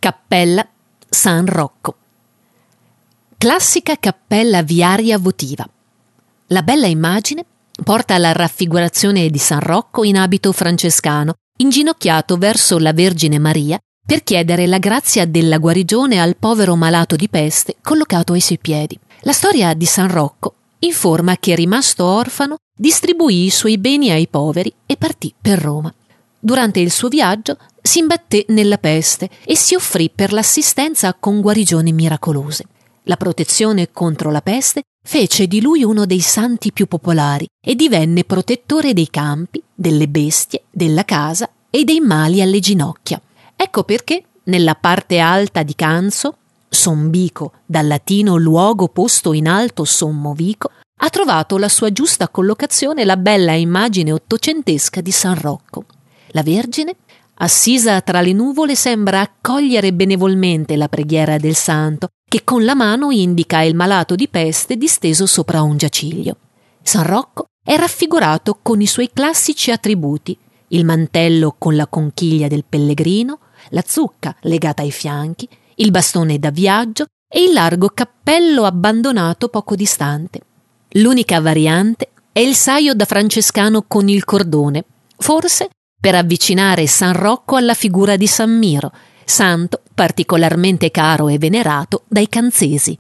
Cappella San Rocco. Classica cappella viaria votiva. La bella immagine porta alla raffigurazione di San Rocco in abito francescano, inginocchiato verso la Vergine Maria per chiedere la grazia della guarigione al povero malato di peste collocato ai suoi piedi. La storia di San Rocco informa che, rimasto orfano, distribuì i suoi beni ai poveri e partì per Roma. Durante il suo viaggio si imbatté nella peste e si offrì per l'assistenza con guarigioni miracolose. La protezione contro la peste fece di lui uno dei santi più popolari e divenne protettore dei campi, delle bestie, della casa e dei mali alle ginocchia. Ecco perché nella parte alta di Canso, Sombico, dal latino luogo posto in alto sommo vico, ha trovato la sua giusta collocazione la bella immagine ottocentesca di San Rocco. La Vergine, assisa tra le nuvole, sembra accogliere benevolmente la preghiera del santo, che con la mano indica il malato di peste disteso sopra un giaciglio. San Rocco è raffigurato con i suoi classici attributi: il mantello con la conchiglia del pellegrino, la zucca legata ai fianchi, il bastone da viaggio e il largo cappello abbandonato poco distante. L'unica variante è il saio da francescano con il cordone, forse per avvicinare San Rocco alla figura di San Miro, santo particolarmente caro e venerato dai canzesi.